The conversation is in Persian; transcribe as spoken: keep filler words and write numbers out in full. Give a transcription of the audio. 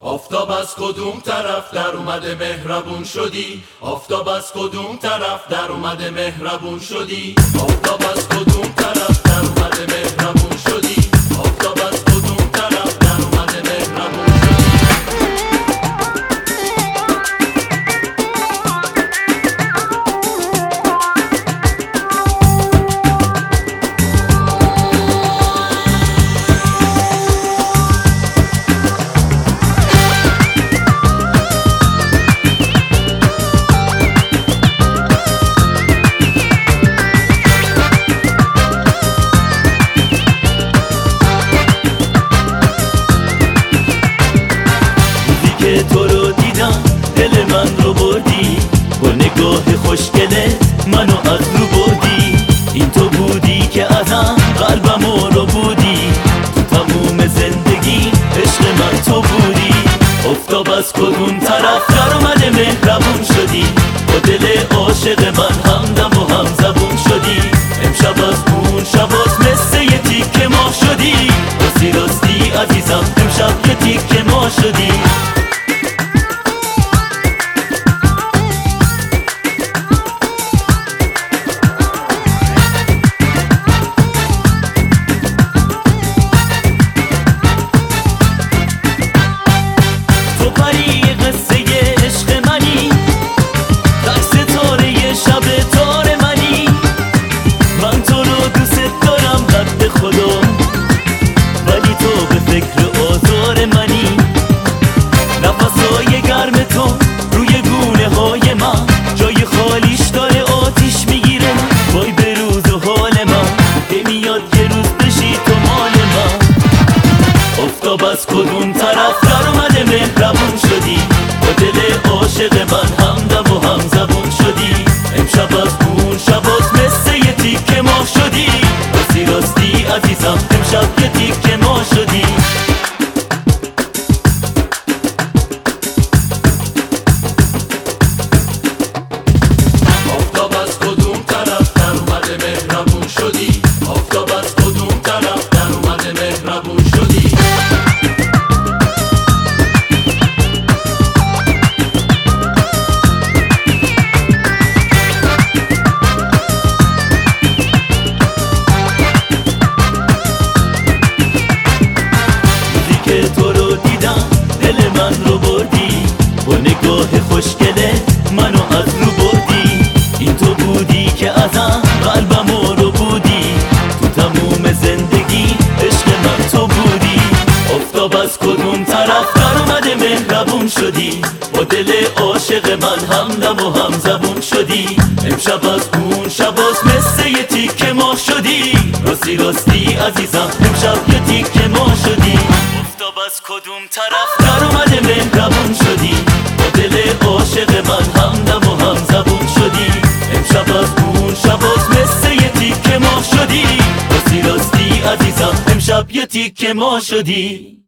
آفتاب از کدوم طرف در اومده مهربون شدی؟ آفتاب از کدوم طرف در اومده مهربون شدی؟ آفتاب از کدوم طرف در اومده مهربون شدی؟ آفتاب از کدوم طرف در اومده مهربون شدی؟ تو رو دیدم دل من رو بردی، با نگاه خوشگله منو از رو بردی. این تو بودی که ازم قلبم رو بودی، تو تموم زندگی عشق من تو بودی. آفتاب از کدوم طرف در اومده مهربون شدی، با دل عاشق من همدم و هم زبون شدی. امشب از اون شباز مثل یه تیکه ماه شدی، راستی راستی عزیزم امشب یه تیکه ماه شدی. از کدوم طرف در اومده مهربون شدی، با دل عاشق من همدم و هم زبون شدی. امشب از اون شباز مثل یه تیکه ماه شدی، راستی راستی عزیزم امشب یه تیکه ماه شدی. آفتاب از کدوم طرف در اومده مهربون شدی؟ آفتاب از کدوم طرف در اومده مهربون شدی؟ تو رو دیدم دل من رو بردی، با نگاه خوشگله منو از رو بردی. این تو بودی که ازم قلبم رو بودی، تو تموم زندگی عشق من تو بودی. آفتاب از کدوم طرف در اومده مهربون شدی، با دل عاشق من همدم و هم زبون شدی. امشب از اون شباز مثل یه تیکه ماه شدی، راستی راستی عزیزم امشب یه تیکه ماه شدی. آفتاب از کدوم طرف در اومده مهربون شدی، با دل عاشق من همدم و هم زبون شدی. امشب از اون شباز مثل یه تیکه ماه شدی، راستی راستی عزیزم امشب یه تیکه ماه شدی.